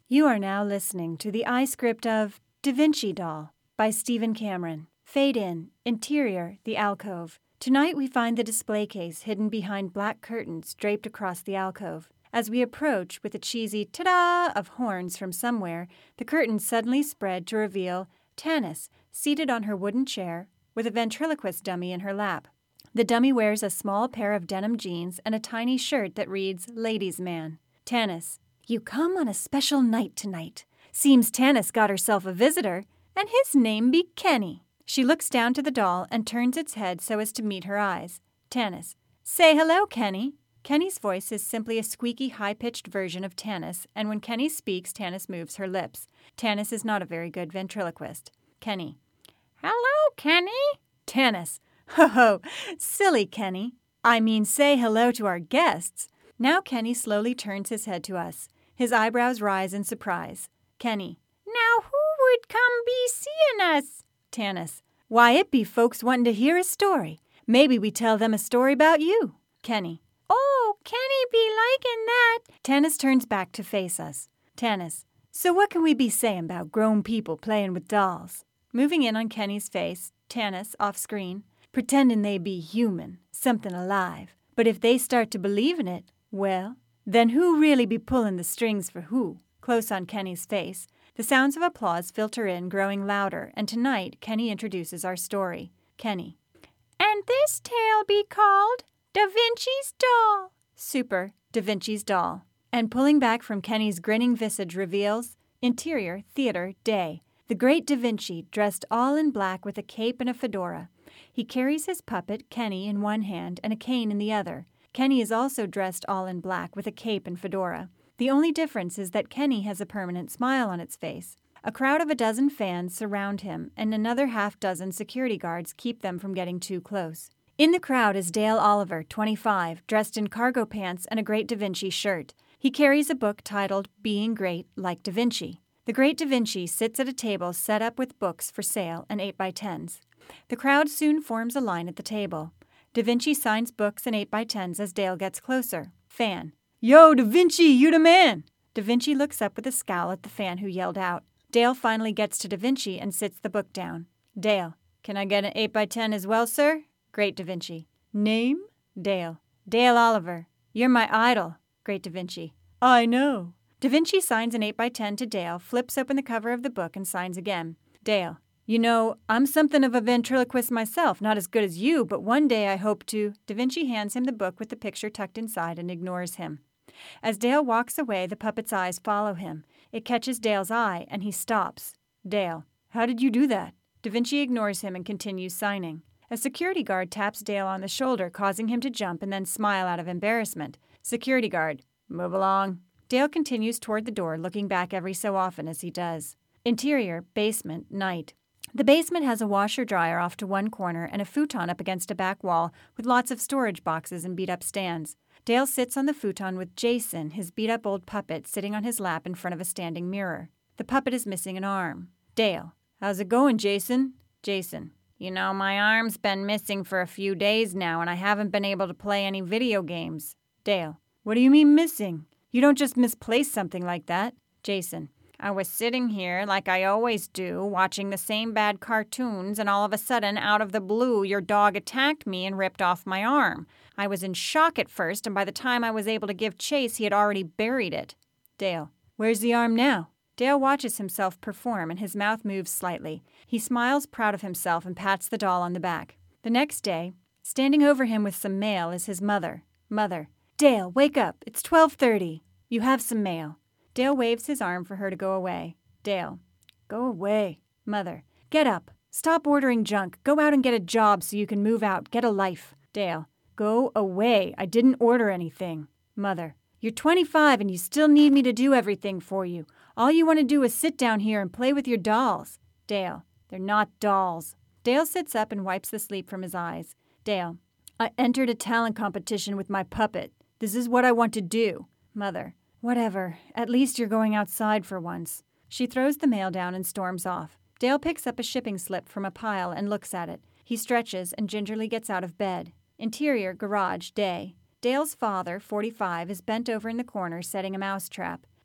You are now listening to the iScript of Da Vinci Doll by Stephen Cameron. Fade in, interior, the alcove. Tonight we find the display case hidden behind black curtains draped across the alcove. As we approach with a cheesy ta-da of horns from somewhere, the curtains suddenly spread to reveal Tanis, seated on her wooden chair, with a ventriloquist dummy in her lap. The dummy wears a small pair of denim jeans and a tiny shirt that reads Ladies' Man. Tanis: "You come on a special night tonight. Seems Tanis got herself a visitor, and his name be Kenny." She looks down to the doll and turns its head so as to meet her eyes. Tanis: "Say hello, Kenny." Kenny's voice is simply a squeaky, high-pitched version of Tanis, and when Kenny speaks, Tanis moves her lips. Tanis is not a very good ventriloquist. Kenny: "Hello, Kenny." Tanis: "Ho-ho, silly Kenny. I mean, say hello to our guests." Now Kenny slowly turns his head to us. His eyebrows rise in surprise. Kenny: "Now who would come be seeing us?" Tanis: "Why, it be folks wanting to hear a story. Maybe we tell them a story about you." Kenny: "Oh, Kenny be liking that." Tanis turns back to face us. Tanis: "So what can we be saying about grown people playing with dolls?" Moving in on Kenny's face, Tanis, off-screen: "Pretending they be human, something alive. But if they start to believe in it, well, then who really be pulling the strings for who?" Close on Kenny's face, the sounds of applause filter in, growing louder, and tonight Kenny introduces our story. Kenny: "And this tale be called Da Vinci's Doll." Super, Da Vinci's Doll. And pulling back from Kenny's grinning visage reveals interior, theater, day. The great Da Vinci, dressed all in black with a cape and a fedora. He carries his puppet, Kenny, in one hand and a cane in the other. Kenny is also dressed all in black with a cape and fedora. The only difference is that Kenny has a permanent smile on its face. A crowd of 12 fans surround him, and another half-dozen security guards keep them from getting too close. In the crowd is Dale Oliver, 25, dressed in cargo pants and a Great Da Vinci shirt. He carries a book titled Being Great Like Da Vinci. The Great Da Vinci sits at a table set up with books for sale and 8x10s. The crowd soon forms a line at the table. Da Vinci signs books and 8x10s as Dale gets closer. Fan: "Yo, Da Vinci, you the man!" Da Vinci looks up with a scowl at the fan who yelled out. Dale finally gets to Da Vinci and sits the book down. Dale: "Can I get an 8x10 as well, sir?" Great Da Vinci: "Name?" Dale: "Dale Oliver." "You're my idol." Great Da Vinci: "I know." Da Vinci signs an 8x10 to Dale, flips open the cover of the book, and signs again. Dale: "You know, I'm something of a ventriloquist myself, not as good as you, but one day I hope to." Da Vinci hands him the book with the picture tucked inside and ignores him. As Dale walks away, the puppet's eyes follow him. It catches Dale's eye, and he stops. Dale: "How did you do that?" Da Vinci ignores him and continues signing. A security guard taps Dale on the shoulder, causing him to jump and then smile out of embarrassment. Security guard: "Move along." Dale continues toward the door, looking back every so often as he does. Interior, basement, night. The basement has a washer-dryer off to one corner and a futon up against a back wall with lots of storage boxes and beat-up stands. Dale sits on the futon with Jason, his beat-up old puppet, sitting on his lap in front of a standing mirror. The puppet is missing an arm. Dale: "How's it going, Jason?" Jason: "You know, my arm's been missing for a few days now, and I haven't been able to play any video games." Dale: "What do you mean missing? You don't just misplace something like that." Jason: "I was sitting here, like I always do, watching the same bad cartoons, and all of a sudden, out of the blue, your dog attacked me and ripped off my arm. I was in shock at first, and by the time I was able to give chase, he had already buried it." Dale: "Where's the arm now?" Dale watches himself perform, and his mouth moves slightly. He smiles proud of himself and pats the doll on the back. The next day, standing over him with some mail is his mother. Mother: "Dale, wake up. It's 12:30. You have some mail." Dale waves his arm for her to go away. Dale: "Go away." Mother: "Get up. Stop ordering junk. Go out and get a job so you can move out. Get a life." Dale: "Go away. I didn't order anything." Mother: "You're 25 and you still need me to do everything for you. All you want to do is sit down here and play with your dolls." Dale: "They're not dolls." Dale sits up and wipes the sleep from his eyes. Dale: "I entered a talent competition with my puppet. This is what I want to do." Mother: "Whatever. At least you're going outside for once." She throws the mail down and storms off. Dale picks up a shipping slip from a pile and looks at it. He stretches and gingerly gets out of bed. Interior, garage, day. Dale's father, 45, is bent over in the corner setting a mousetrap.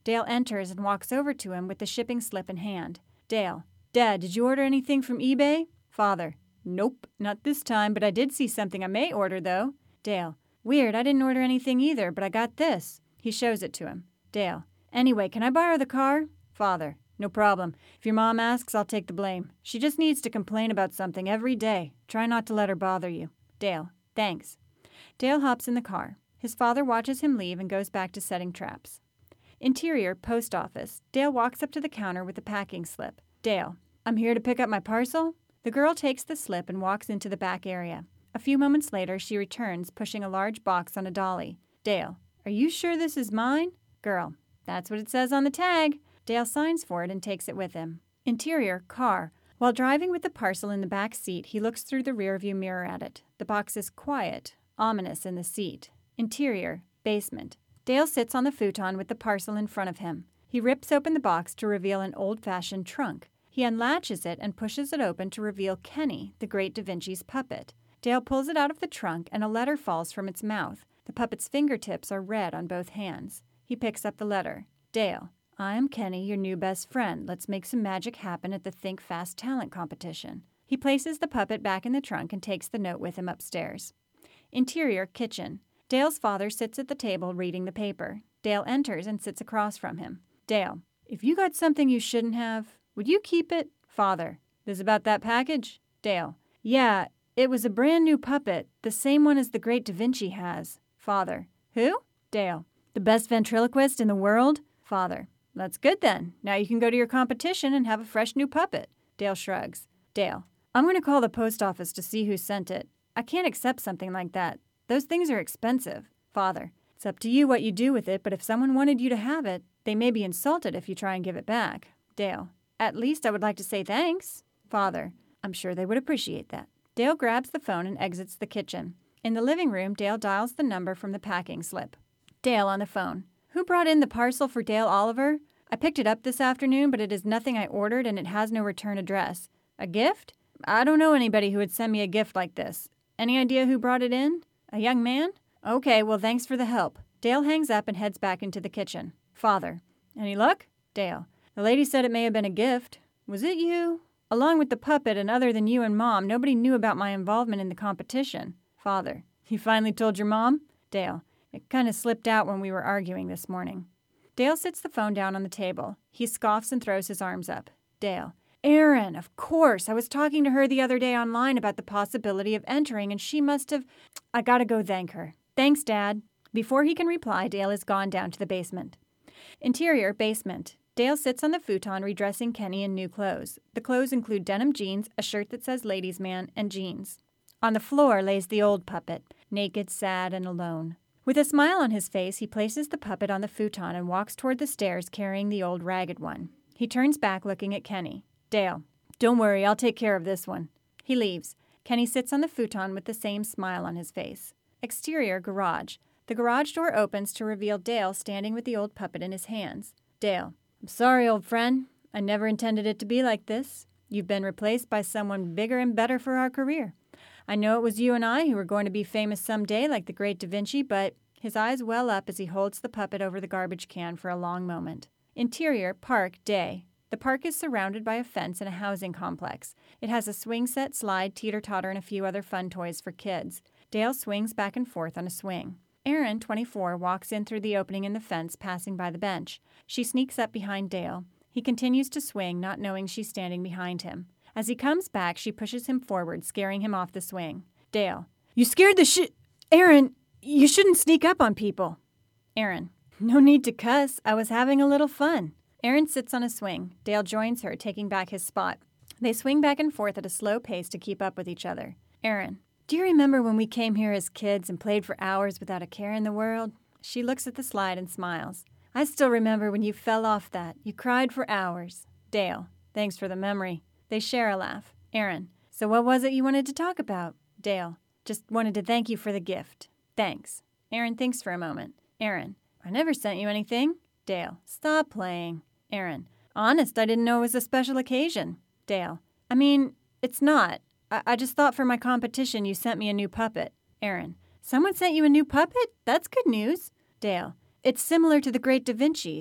Dale enters and walks over to him with the shipping slip in hand. Dale. Dad, did you order anything from eBay? Father. Nope, not this time, but I did see something I may order, though. Dale. Weird, I didn't order anything either, but I got this. He shows it to him. Dale. Anyway, can I borrow the car? Father. No problem. If your mom asks, I'll take the blame. She just needs to complain about something every day. Try not to let her bother you. Dale. Thanks. Dale hops in the car. His father watches him leave and goes back to setting traps. Interior, post office. Dale walks up to the counter with the packing slip. Dale. I'm here to pick up my parcel? The girl takes the slip and walks into the back area. A few moments later, she returns, pushing a large box on a dolly. Dale. Are you sure this is mine? Girl. That's what it says on the tag. Dale signs for it and takes it with him. Interior, car. While driving with the parcel in the back seat, he looks through the rearview mirror at it. The box is quiet, ominous in the seat. Interior, basement. Dale sits on the futon with the parcel in front of him. He rips open the box to reveal an old-fashioned trunk. He unlatches it and pushes it open to reveal Kenny, the great Da Vinci's puppet. Dale pulls it out of the trunk and a letter falls from its mouth. The puppet's fingertips are red on both hands. He picks up the letter. Dale. I am Kenny, your new best friend. Let's make some magic happen at the Think Fast talent competition. He places the puppet back in the trunk and takes the note with him upstairs. Interior, kitchen. Dale's father sits at the table reading the paper. Dale enters and sits across from him. Dale. If you got something you shouldn't have, would you keep it? Father. This about that package? Dale. Yeah, it was a brand new puppet, the same one as the great Da Vinci has. Father. Who? Dale. The best ventriloquist in the world? Father. That's good then. Now you can go to your competition and have a fresh new puppet. Dale shrugs. Dale. I'm going to call the post office to see who sent it. I can't accept something like that. Those things are expensive. Father. It's up to you what you do with it, but if someone wanted you to have it, they may be insulted if you try and give it back. Dale. At least I would like to say thanks. Father. I'm sure they would appreciate that. Dale grabs the phone and exits the kitchen. In the living room, Dale dials the number from the packing slip. Dale on the phone. Who brought in the parcel for Dale Oliver? I picked it up this afternoon, but it is nothing I ordered and it has no return address. A gift? I don't know anybody who would send me a gift like this. Any idea who brought it in? A young man? Okay, well, thanks for the help. Dale hangs up and heads back into the kitchen. Father. Any luck? Dale. The lady said it may have been a gift. Was it you? Along with the puppet and other than you and Mom, nobody knew about my involvement in the competition. Father. You finally told your mom? Dale. It kind of slipped out when we were arguing this morning. Dale sits the phone down on the table. He scoffs and throws his arms up. Dale. Aaron, of course. I was talking to her the other day online about the possibility of entering, and she must have... I gotta go thank her. Thanks, Dad. Before he can reply, Dale is gone down to the basement. Interior, basement. Dale sits on the futon redressing Kenny in new clothes. The clothes include denim jeans, a shirt that says Ladies' Man, and jeans. On the floor lays the old puppet, naked, sad, and alone. With a smile on his face, he places the puppet on the futon and walks toward the stairs carrying the old ragged one. He turns back looking at Kenny. Dale. Don't worry, I'll take care of this one. He leaves. Kenny sits on the futon with the same smile on his face. Exterior, garage. The garage door opens to reveal Dale standing with the old puppet in his hands. Dale. I'm sorry, old friend. I never intended it to be like this. You've been replaced by someone bigger and better for our career. I know it was you and I who were going to be famous someday like the great Da Vinci, but his eyes well up as he holds the puppet over the garbage can for a long moment. Interior, park, day. The park is surrounded by a fence and a housing complex. It has a swing set, slide, teeter-totter, and a few other fun toys for kids. Dale swings back and forth on a swing. Erin, 24, walks in through the opening in the fence, passing by the bench. She sneaks up behind Dale. He continues to swing, not knowing she's standing behind him. As he comes back, she pushes him forward, scaring him off the swing. Dale. You scared the shit... Erin, you shouldn't sneak up on people. Erin. No need to cuss. I was having a little fun. Erin sits on a swing. Dale joins her, taking back his spot. They swing back and forth at a slow pace to keep up with each other. Erin. Do you remember when we came here as kids and played for hours without a care in the world? She looks at the slide and smiles. I still remember when you fell off that. You cried for hours. Dale. Thanks for the memory. They share a laugh. Erin. So what was it you wanted to talk about? Dale. Just wanted to thank you for the gift. Thanks. Erin thinks for a moment. Erin. I never sent you anything. Dale. Stop playing. Erin. Honest, I didn't know it was a special occasion. Dale. I mean, it's not. I just thought for my competition you sent me a new puppet. Erin. Someone sent you a new puppet? That's good news. Dale. It's similar to the great Da Vinci's.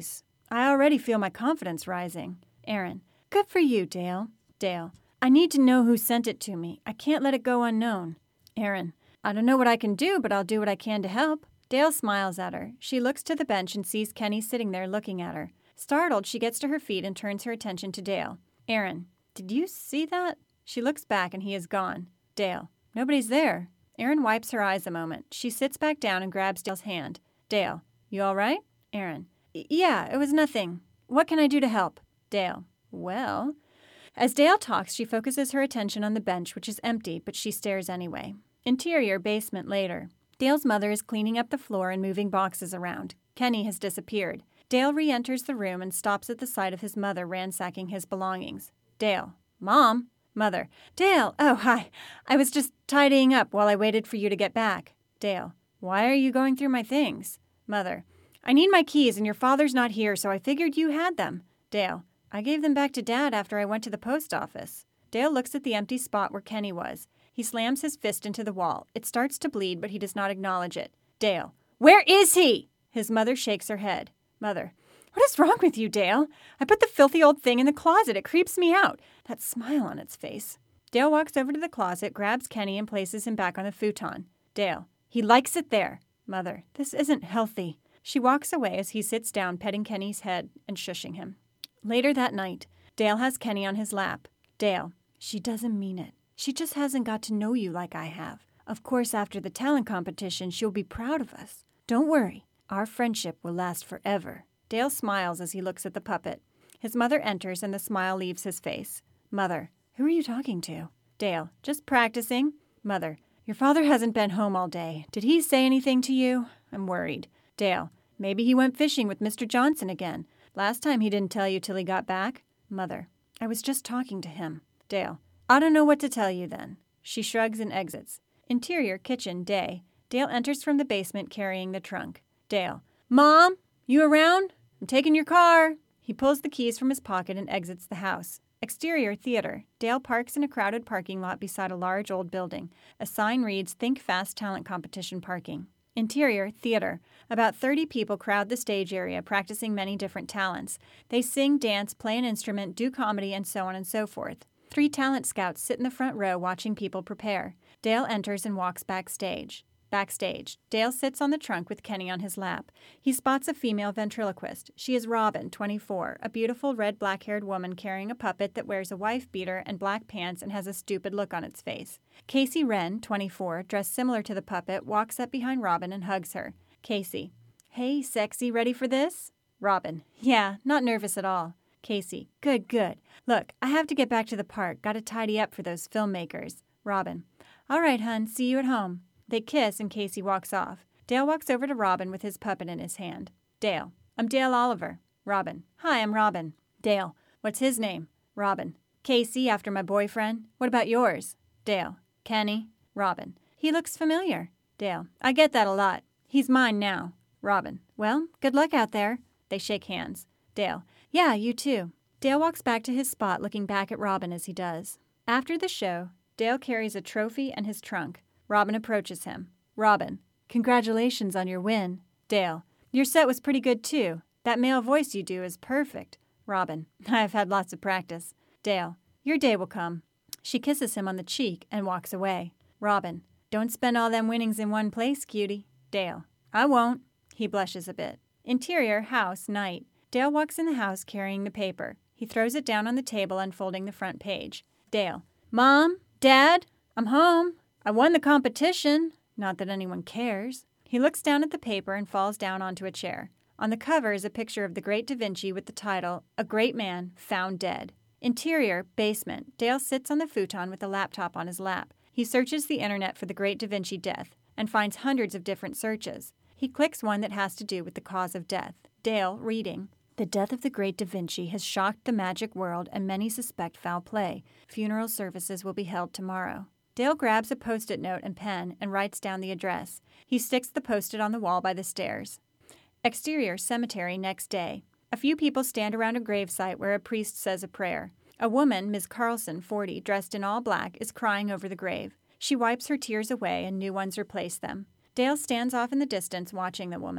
I already feel my confidence rising. Aaron, good for you, Dale. Dale, I need to know who sent it to me. I can't let it go unknown. Aaron, I don't know what I can do, but I'll do what I can to help. Dale smiles at her. She looks to the bench and sees Kenny sitting there looking at her. Startled, she gets to her feet and turns her attention to Dale. Aaron, did you see that? She looks back and he is gone. Dale, nobody's there. Aaron wipes her eyes a moment. She sits back down and grabs Dale's hand. Dale, you all right? Aaron, yeah, it was nothing. What can I do to help? Dale, well... As Dale talks, she focuses her attention on the bench, which is empty, but she stares anyway. Interior basement later. Dale's mother is cleaning up the floor and moving boxes around. Kenny has disappeared. Dale re-enters the room and stops at the sight of his mother ransacking his belongings. Dale, Mom? Mother, Dale, oh, hi. I was just tidying up while I waited for you to get back. Dale, why are you going through my things? Mother, I need my keys and your father's not here, so I figured you had them. Dale, I gave them back to Dad after I went to the post office. Dale looks at the empty spot where Kenny was. He slams his fist into the wall. It starts to bleed, but he does not acknowledge it. Dale, where is he? His mother shakes her head. Mother, what is wrong with you, Dale? I put the filthy old thing in the closet. It creeps me out. That smile on its face. Dale walks over to the closet, grabs Kenny, and places him back on the futon. Dale, he likes it there. Mother, this isn't healthy. She walks away as he sits down, petting Kenny's head and shushing him. Later that night, Dale has Kenny on his lap. Dale, she doesn't mean it. She just hasn't got to know you like I have. Of course, after the talent competition, she'll be proud of us. Don't worry. Our friendship will last forever. Dale smiles as he looks at the puppet. His mother enters and the smile leaves his face. Mother, who are you talking to? Dale, just practicing. Mother, your father hasn't been home all day. Did he say anything to you? I'm worried. Dale, maybe he went fishing with Mr. Johnson again. Last time he didn't tell you till he got back. Mother, I was just talking to him. Dale, I don't know what to tell you then. She shrugs and exits. Interior kitchen, day. Dale enters from the basement carrying the trunk. Dale, Mom, you around? I'm taking your car. He pulls the keys from his pocket and exits the house. Exterior theater. Dale parks in a crowded parking lot beside a large old building. A sign reads, Think Fast Talent Competition Parking. Interior theater. About 30 people crowd the stage area, practicing many different talents. They sing, dance, play an instrument, do comedy, and so on and so forth. 3 talent scouts sit in the front row watching people prepare. Dale enters and walks backstage. Backstage, Dale sits on the trunk with Kenny on his lap. He spots a female ventriloquist. She is Robin, 24, a beautiful red black-haired woman carrying a puppet that wears a wife beater and black pants and has a stupid look on its face. Casey Wren, 24, dressed similar to the puppet, walks up behind Robin and hugs her. Casey, hey, sexy, ready for this? Robin, yeah, not nervous at all. Casey, good, good. Look, I have to get back to the park. Got to tidy up for those filmmakers. Robin, all right, hun, see you at home. They kiss and Casey walks off. Dale walks over to Robin with his puppet in his hand. Dale, I'm Dale Oliver. Robin, hi, I'm Robin. Dale, what's his name? Robin, Casey, after my boyfriend. What about yours? Dale, Kenny. Robin, he looks familiar. Dale, I get that a lot. He's mine now. Robin, well, good luck out there. They shake hands. Dale, yeah, you too. Dale walks back to his spot, looking back at Robin as he does. After the show, Dale carries a trophy and his trunk. Robin approaches him. Robin, congratulations on your win. Dale, your set was pretty good too. That male voice you do is perfect. Robin, I've had lots of practice. Dale, your day will come. She kisses him on the cheek and walks away. Robin, don't spend all them winnings in one place, cutie. Dale, I won't. He blushes a bit. Interior, house, night. Dale walks in the house carrying the paper. He throws it down on the table, unfolding the front page. Dale, Mom, Dad, I'm home. I won the competition. Not that anyone cares. He looks down at the paper and falls down onto a chair. On the cover is a picture of the great Da Vinci with the title, A Great Man Found Dead. Interior, basement. Dale sits on the futon with a laptop on his lap. He searches the internet for the great Da Vinci death and finds hundreds of different searches. He clicks one that has to do with the cause of death. Dale, reading. The death of the great Da Vinci has shocked the magic world and many suspect foul play. Funeral services will be held tomorrow. Dale grabs a Post-it note and pen and writes down the address. He sticks the Post-it on the wall by the stairs. Exterior, cemetery, next day. A few people stand around a gravesite where a priest says a prayer. A woman, Ms. Carlson, 40, dressed in all black, is crying over the grave. She wipes her tears away and new ones replace them. Dale stands off in the distance watching the woman.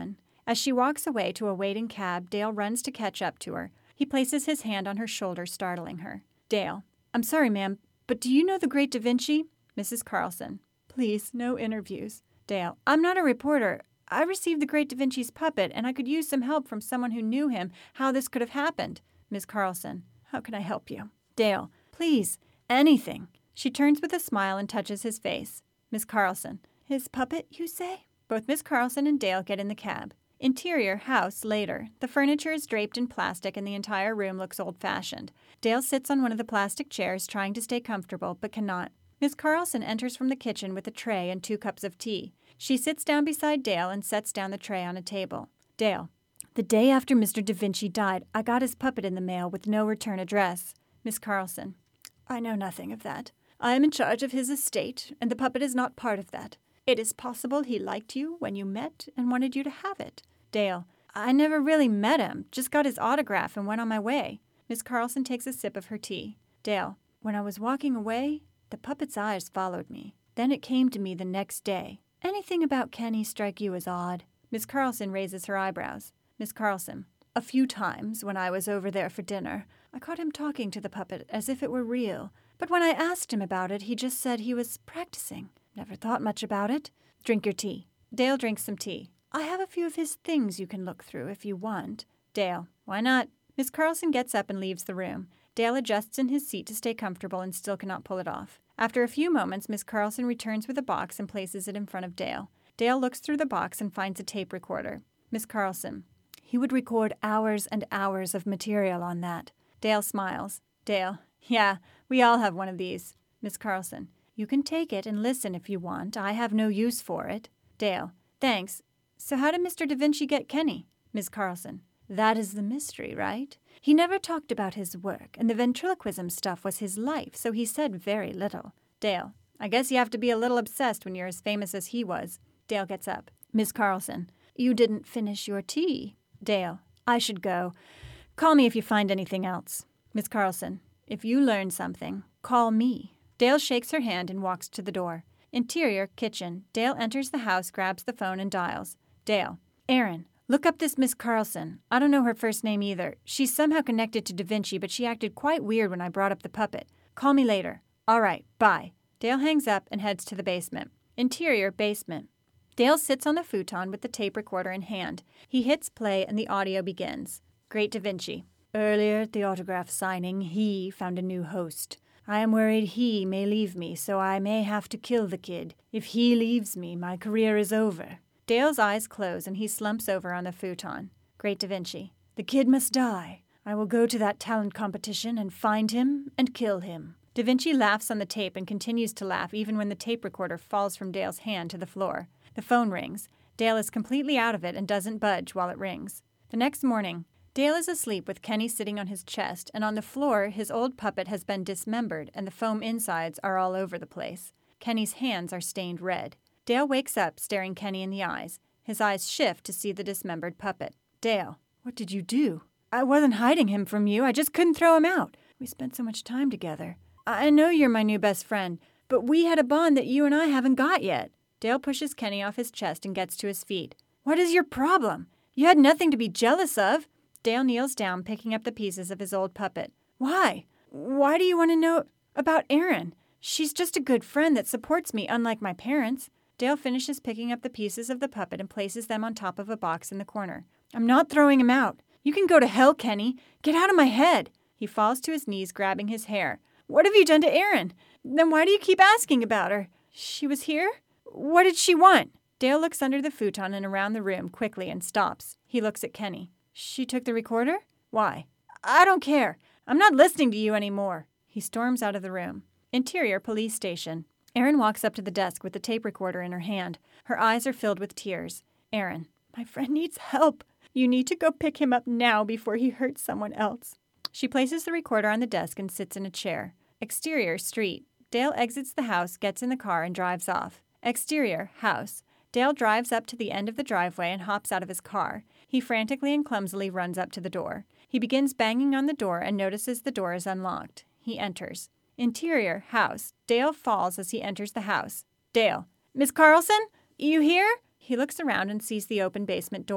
As she walks away to a waiting cab, Dale runs to catch up to her. He places his hand on her shoulder, startling her. Dale, I'm sorry, ma'am, but do you know the great Da Vinci? Mrs. Carlson, please, no interviews. Dale, I'm not a reporter. I received the great Da Vinci's puppet, and I could use some help from someone who knew him, how this could have happened. Miss Carlson, how can I help you? Dale, please, anything. She turns with a smile and touches his face. Miss Carlson, his puppet, you say? Both Miss Carlson and Dale get in the cab. Interior, house, later. The furniture is draped in plastic and the entire room looks old-fashioned. Dale sits on one of the plastic chairs, trying to stay comfortable, but cannot. Miss Carlson enters from the kitchen with a tray and 2 cups of tea. She sits down beside Dale and sets down the tray on a table. Dale, the day after Mr. Da Vinci died, I got his puppet in the mail with no return address. Miss Carlson, I know nothing of that. I am in charge of his estate, and the puppet is not part of that. It is possible he liked you when you met and wanted you to have it. Dale, I never really met him, just got his autograph and went on my way. Miss Carlson takes a sip of her tea. Dale, when I was walking away, the puppet's eyes followed me. Then it came to me the next day. Anything about Kenny strike you as odd? Miss Carlson raises her eyebrows. Miss Carlson, a few times when I was over there for dinner, I caught him talking to the puppet as if it were real. But when I asked him about it, he just said he was practicing. Never thought much about it. Drink your tea. Dale drinks some tea. I have a few of his things you can look through if you want. Dale, why not? Miss Carlson gets up and leaves the room. Dale adjusts in his seat to stay comfortable and still cannot pull it off. After a few moments, Miss Carlson returns with a box and places it in front of Dale. Dale looks through the box and finds a tape recorder. Miss Carlson, he would record hours and hours of material on that. Dale smiles. Dale, yeah, we all have one of these. Miss Carlson, you can take it and listen if you want. I have no use for it. Dale, thanks. So how did Mr. Da Vinci get Kenny? Miss Carlson, that is the mystery, right? He never talked about his work, and the ventriloquism stuff was his life, so he said very little. Dale, I guess you have to be a little obsessed when you're as famous as he was. Dale gets up. Miss Carlson, you didn't finish your tea. Dale, I should go. Call me if you find anything else. Miss Carlson, if you learn something, call me. Dale shakes her hand and walks to the door. Interior, kitchen. Dale enters the house, grabs the phone, and dials. Dale, Aaron, look up this Miss Carlson. I don't know her first name either. She's somehow connected to Da Vinci, but she acted quite weird when I brought up the puppet. Call me later. All right, bye. Dale hangs up and heads to the basement. Interior, basement. Dale sits on the futon with the tape recorder in hand. He hits play and the audio begins. Great Da Vinci. Earlier at the autograph signing, he found a new host. I am worried he may leave me, so I may have to kill the kid. If he leaves me, my career is over. Dale's eyes close and he slumps over on the futon. Great Da Vinci. The kid must die. I will go to that talent competition and find him and kill him. Da Vinci laughs on the tape and continues to laugh even when the tape recorder falls from Dale's hand to the floor. The phone rings. Dale is completely out of it and doesn't budge while it rings. The next morning, Dale is asleep with Kenny sitting on his chest, and on the floor his old puppet has been dismembered and the foam insides are all over the place. Kenny's hands are stained red. Dale wakes up, staring Kenny in the eyes. His eyes shift to see the dismembered puppet. Dale, what did you do? I wasn't hiding him from you. I just couldn't throw him out. We spent so much time together. I know you're my new best friend, but we had a bond that you and I haven't got yet. Dale pushes Kenny off his chest and gets to his feet. What is your problem? You had nothing to be jealous of. Dale kneels down, picking up the pieces of his old puppet. Why? Why do you want to know about Erin? She's just a good friend that supports me, unlike my parents. Dale finishes picking up the pieces of the puppet and places them on top of a box in the corner. I'm not throwing him out. You can go to hell, Kenny. Get out of my head. He falls to his knees, grabbing his hair. What have you done to Erin? Then why do you keep asking about her? She was here? What did she want? Dale looks under the futon and around the room quickly and stops. He looks at Kenny. She took the recorder? Why? I don't care. I'm not listening to you anymore. He storms out of the room. Interior, police station. Erin walks up to the desk with the tape recorder in her hand. Her eyes are filled with tears. Erin, my friend needs help. You need to go pick him up now before he hurts someone else. She places the recorder on the desk and sits in a chair. Exterior, street. Dale exits the house, gets in the car, and drives off. Exterior, house. Dale drives up to the end of the driveway and hops out of his car. He frantically and clumsily runs up to the door. He begins banging on the door and notices the door is unlocked. He enters. Interior, house. Dale falls as he enters the house. Dale. Miss Carlson? You here? He looks around and sees the open basement door.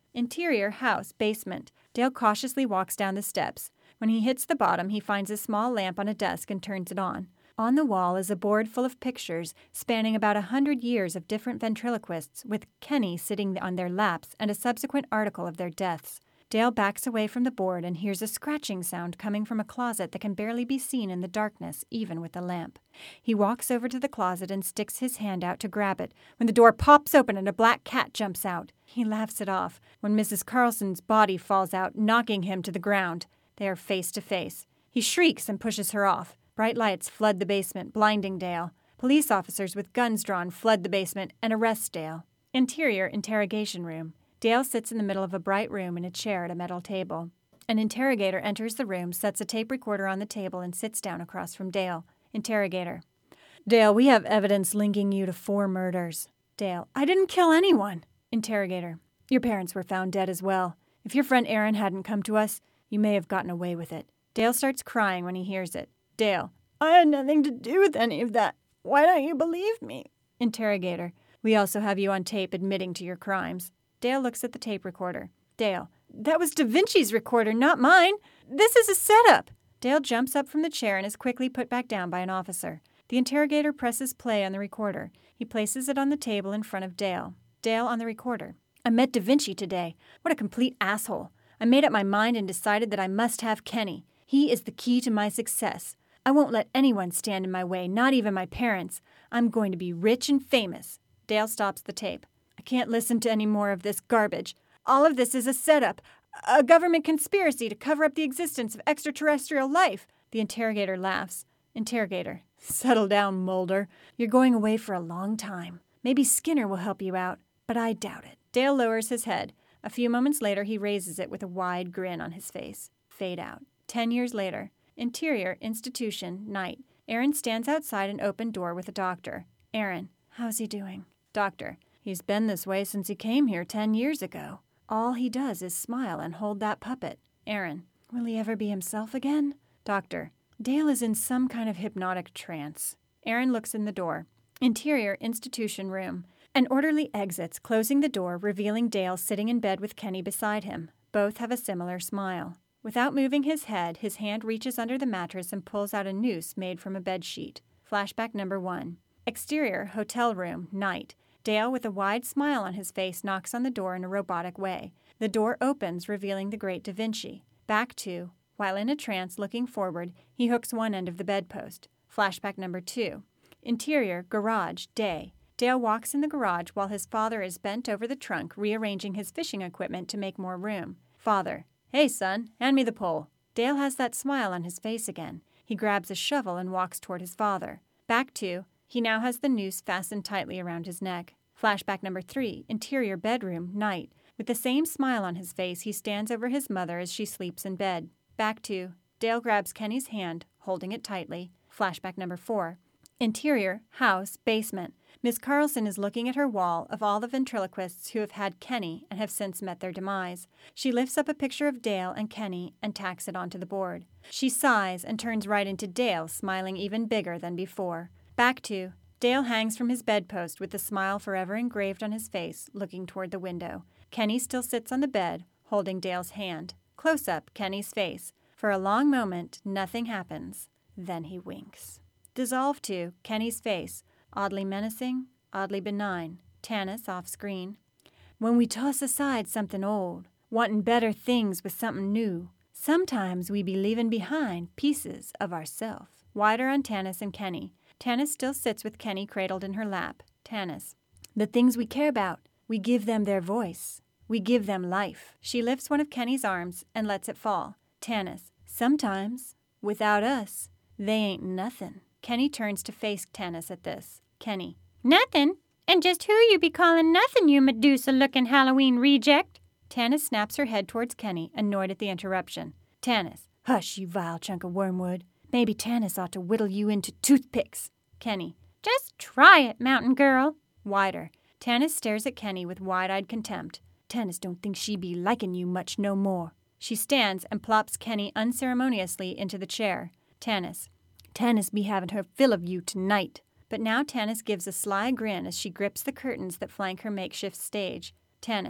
Interior, house, basement. Dale cautiously walks down the steps. When he hits the bottom, he finds a small lamp on a desk and turns it on. On the wall is a board full of pictures spanning about 100 years of different ventriloquists, with Kenny sitting on their laps and a subsequent article of their deaths. Dale backs away from the board and hears a scratching sound coming from a closet that can barely be seen in the darkness, even with the lamp. He walks over to the closet and sticks his hand out to grab it, when the door pops open and a black cat jumps out. He laughs it off when Mrs. Carlson's body falls out, knocking him to the ground. They are face to face. He shrieks and pushes her off. Bright lights flood the basement, blinding Dale. Police officers with guns drawn flood the basement and arrest Dale. Interior, interrogation room. Dale sits in the middle of a bright room in a chair at a metal table. An interrogator enters the room, sets a tape recorder on the table, and sits down across from Dale. Interrogator. Dale, we have evidence linking you to 4 murders. Dale. I didn't kill anyone. Interrogator. Your parents were found dead as well. If your friend Aaron hadn't come to us, you may have gotten away with it. Dale starts crying when he hears it. Dale. I had nothing to do with any of that. Why don't you believe me? Interrogator. We also have you on tape admitting to your crimes. Dale looks at the tape recorder. Dale. That was Da Vinci's recorder, not mine. This is a setup. Dale jumps up from the chair and is quickly put back down by an officer. The interrogator presses play on the recorder. He places it on the table in front of Dale. Dale on the recorder. I met Da Vinci today. What a complete asshole. I made up my mind and decided that I must have Kenny. He is the key to my success. I won't let anyone stand in my way, not even my parents. I'm going to be rich and famous. Dale stops the tape. I can't listen to any more of this garbage. All of this is a setup, a government conspiracy to cover up the existence of extraterrestrial life. The interrogator laughs. Interrogator. Settle down, Mulder. You're going away for a long time. Maybe Skinner will help you out, but I doubt it. Dale lowers his head. A few moments later, he raises it with a wide grin on his face. Fade out. 10 years later. Interior, institution, night. Aaron stands outside an open door with a doctor. Aaron. How's he doing? Doctor. He's been this way since he came here 10 years ago. All he does is smile and hold that puppet. Aaron. Will he ever be himself again? Doctor. Dale is in some kind of hypnotic trance. Aaron looks in the door. Interior, institution room. An orderly exits, closing the door, revealing Dale sitting in bed with Kenny beside him. Both have a similar smile. Without moving his head, his hand reaches under the mattress and pulls out a noose made from a bedsheet. Flashback number 1. Exterior, hotel room, night. Dale, with a wide smile on his face, knocks on the door in a robotic way. The door opens, revealing the great Da Vinci. Back to, while in a trance looking forward, he hooks one end of the bedpost. Flashback number 2. Interior, garage, day. Dale walks in the garage while his father is bent over the trunk, rearranging his fishing equipment to make more room. Father. Hey, son, hand me the pole. Dale has that smile on his face again. He grabs a shovel and walks toward his father. Back to, he now has the noose fastened tightly around his neck. Flashback number 3, interior bedroom, night. With the same smile on his face, he stands over his mother as she sleeps in bed. Back to, Dale grabs Kenny's hand, holding it tightly. Flashback number 4. Interior, house, basement. Miss Carlson is looking at her wall of all the ventriloquists who have had Kenny and have since met their demise. She lifts up a picture of Dale and Kenny and tacks it onto the board. She sighs and turns right into Dale, smiling even bigger than before. Back to, Dale hangs from his bedpost with the smile forever engraved on his face, looking toward the window. Kenny still sits on the bed, holding Dale's hand. Close up, Kenny's face. For a long moment, nothing happens. Then he winks. Dissolve to, Kenny's face. Oddly menacing, oddly benign. Tanis off screen. When we toss aside something old, wanting better things with something new, sometimes we be leaving behind pieces of ourself. Wider on Tanis and Kenny. Tanis still sits with Kenny cradled in her lap. Tanis. The things we care about, we give them their voice. We give them life. She lifts one of Kenny's arms and lets it fall. Tanis. Sometimes, without us, they ain't nothing. Kenny turns to face Tanis at this. Kenny. Nothing? And just who you be calling nothing, you Medusa-looking Halloween reject? Tanis snaps her head towards Kenny, annoyed at the interruption. Tanis. Hush, you vile chunk of wormwood. Maybe Tanis ought to whittle you into toothpicks. Kenny. Just try it, mountain girl. Wider. Tanis stares at Kenny with wide-eyed contempt. Tanis don't think she be liking you much no more. She stands and plops Kenny unceremoniously into the chair. Tanis. Tanis be having her fill of you tonight. But now Tanis gives a sly grin as she grips the curtains that flank her makeshift stage. Tanis.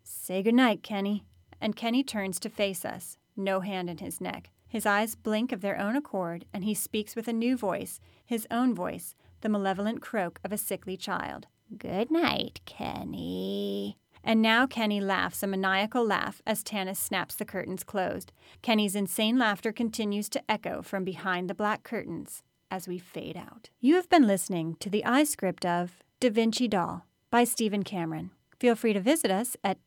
Say goodnight, Kenny. And Kenny turns to face us, no hand in his neck. His eyes blink of their own accord, and he speaks with a new voice, his own voice, the malevolent croak of a sickly child. Good night, Kenny. And now Kenny laughs a maniacal laugh as Tanis snaps the curtains closed. Kenny's insane laughter continues to echo from behind the black curtains as we fade out. You have been listening to the iScript of Da Vinci Doll by Stephen Cameron. Feel free to visit us at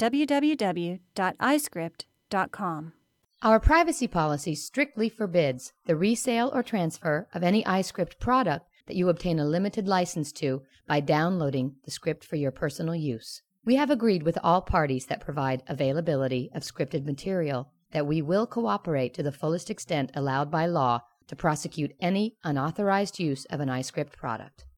www.iscript.com. Our privacy policy strictly forbids the resale or transfer of any iScript product that you obtain a limited license to by downloading the script for your personal use. We have agreed with all parties that provide availability of scripted material that we will cooperate to the fullest extent allowed by law to prosecute any unauthorized use of an iScript product.